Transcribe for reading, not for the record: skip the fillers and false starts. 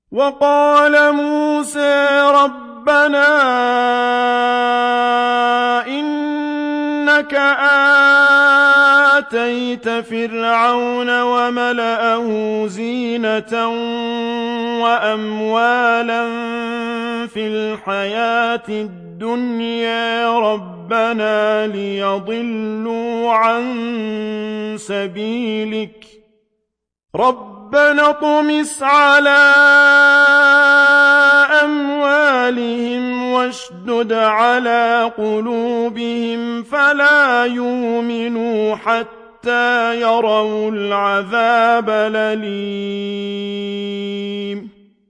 وقال موسى ربنا إنك آتيت فرعون وملأه زينة وأموالا في الحياة الدنيا ربنا ليضلوا عن سبيلك ربنا اطمس على أموالهم واشدد على قلوبهم فلا يؤمنوا حتى يروا العذاب الأليم